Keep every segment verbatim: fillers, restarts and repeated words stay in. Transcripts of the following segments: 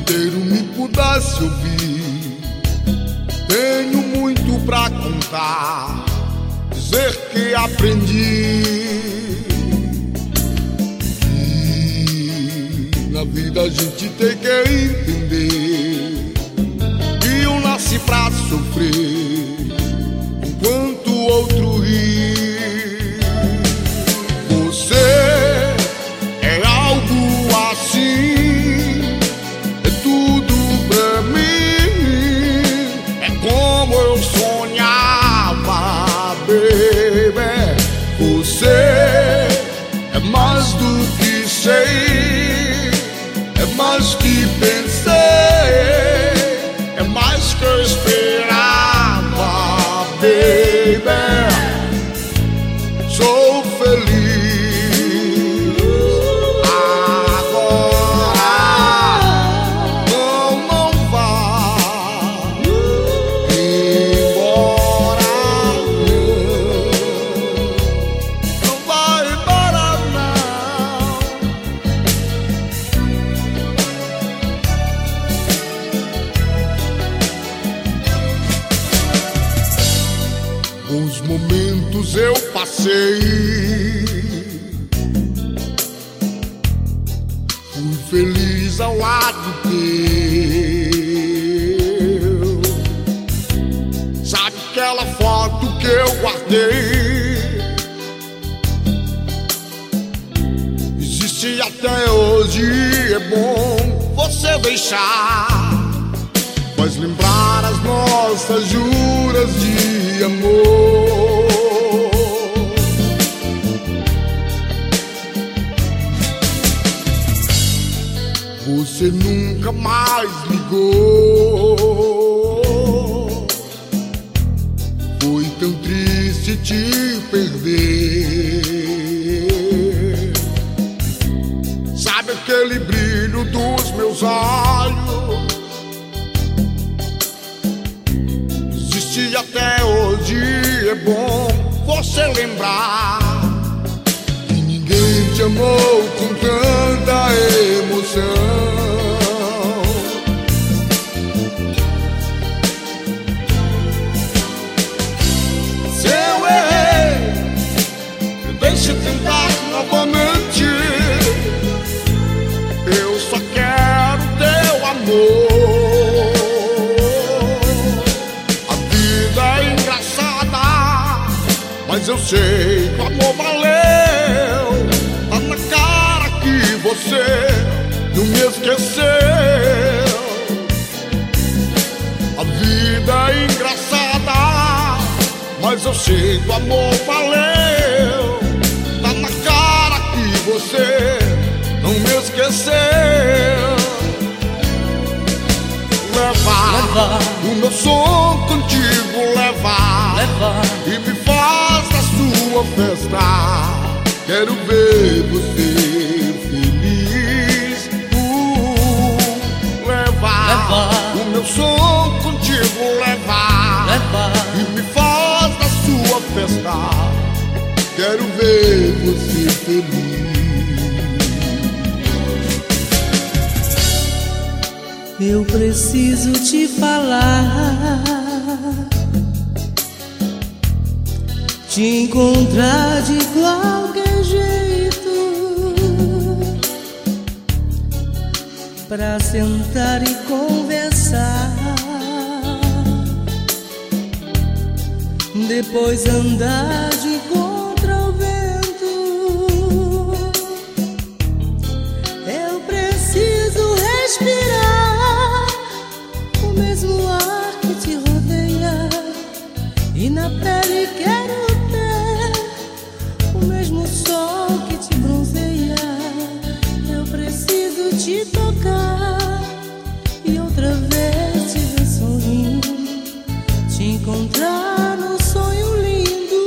inteiro me pudesse ouvir. Tenho muito pra contar, dizer que aprendi que na vida a gente tem que entender que eu nasci pra sofrer enquanto o outro ri. Você é algo assim, é tudo pra mim, é como eu sonhava, baby. Você é mais do que sei, é mais que pensei, é mais que eu esperava, baby. Sou feliz agora, não, não vá embora, não vai embora não. Bons momentos eu passei, fui feliz ao lado teu. Sabe aquela foto que eu guardei? Existe até hoje, é bom você deixar, faz lembrar as nossas juras de amor. Você nunca mais ligou, foi tão triste te perder. Sabe aquele brilho dos meus olhos? Existe até hoje, é bom você lembrar que ninguém te amou com tanta emoção. Se eu errei, deixe tentar novamente. Eu só quero teu amor. A vida é engraçada, mas eu sei que o amor valeu. Tá na cara que você não me esqueceu. A vida é engraçada, mas eu sei que o amor valeu. Tá na cara que você não me esqueceu. Levar, levar o meu som contigo, levar, levar, e me faz da sua festa. Quero ver você feliz. Uh, levar, levar o meu som contigo, levar, levar, e me faz da sua festa. Quero ver você feliz. Eu preciso te falar, te encontrar de qualquer jeito, pra sentar e conversar, depois andar de contra o vento. Eu preciso respirar o mesmo ar que te rodeia, e na pele quero ter o mesmo sol que te bronzeia. Eu preciso te tocar e outra vez te ver sorrindo, te encontrar num sonho lindo.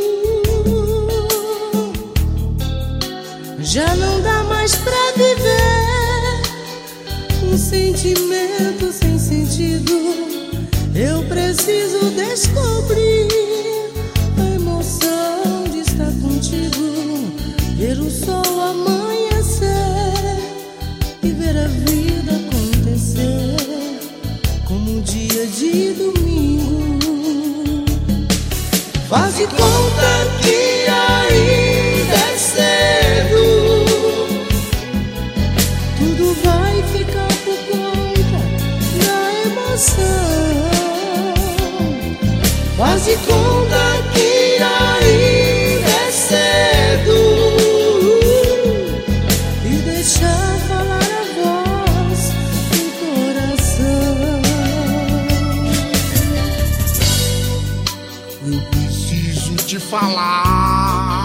Já não dá mais pra viver um sentimento sem sentido. Eu preciso descobrir a emoção de estar contigo, ver o sol amanhecer e ver a vida acontecer. dia de domingo. Faz de conta que ainda é cedo. Tudo vai ficar por conta da emoção. Faz de conta que ainda é cedo e deixar falar a voz do coração. Eu preciso te falar,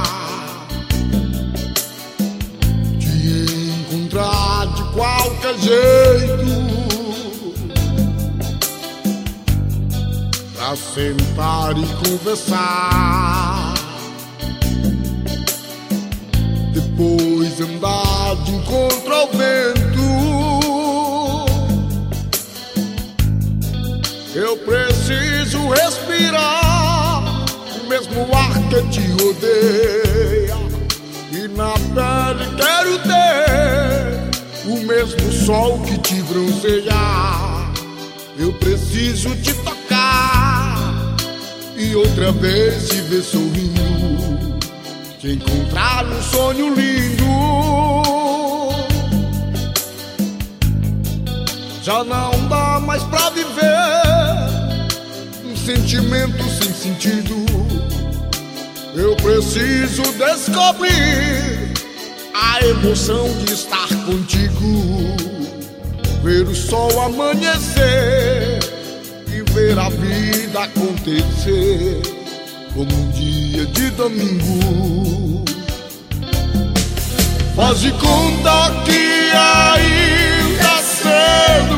te encontrar de qualquer jeito, pra sentar e conversar, depois andar de encontro ao vento. Eu preciso respirar o mesmo ar que te rodeia, e na pele quero ter o mesmo sol que te bronzeia. Eu preciso te tocar e outra vez te ver sorrindo, te encontrar num sonho lindo. Já não dá mais pra viver um sentimento sem sentido. Eu preciso descobrir a emoção de estar contigo, ver o sol amanhecer e ver a vida acontecer como um dia de domingo. Faz de conta que ainda é cedo,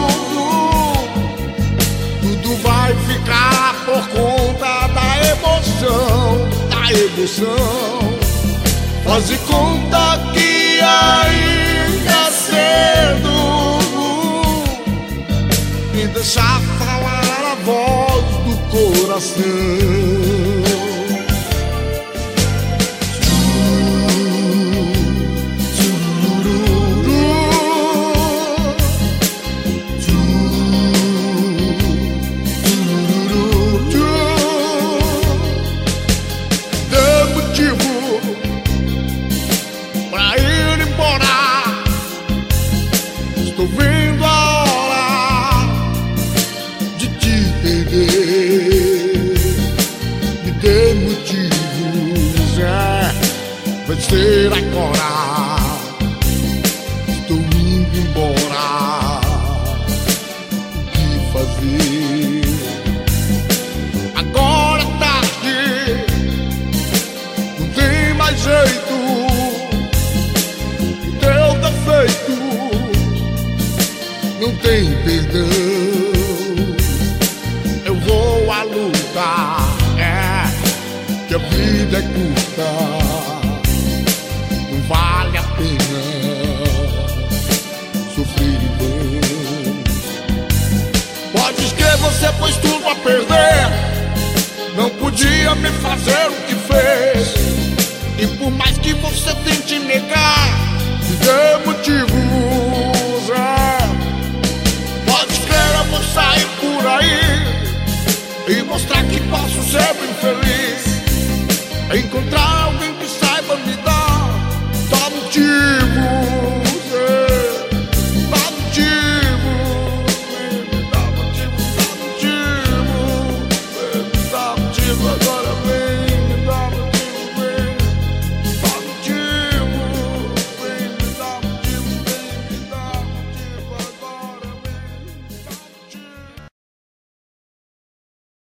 tudo vai ficar por conta da emoção, da emoção. Faz de conta que ainda é cedo e deixar falar a voz do coração. Estou vendo a hora de te perder. Me dê motivos, é, vai ser agora. Estou indo embora. O que fazer? Agora é tarde, não tem mais jeito. O teu defeito não tem perdão. Eu vou à luta, é, que a vida é curta, não vale a pena sofrer em vão. Podes crer, você pôs tudo a perder, não podia me fazer o que fez. E por mais que você tente negar, me dê motivos, é, sair por aí e mostrar que posso ser infeliz.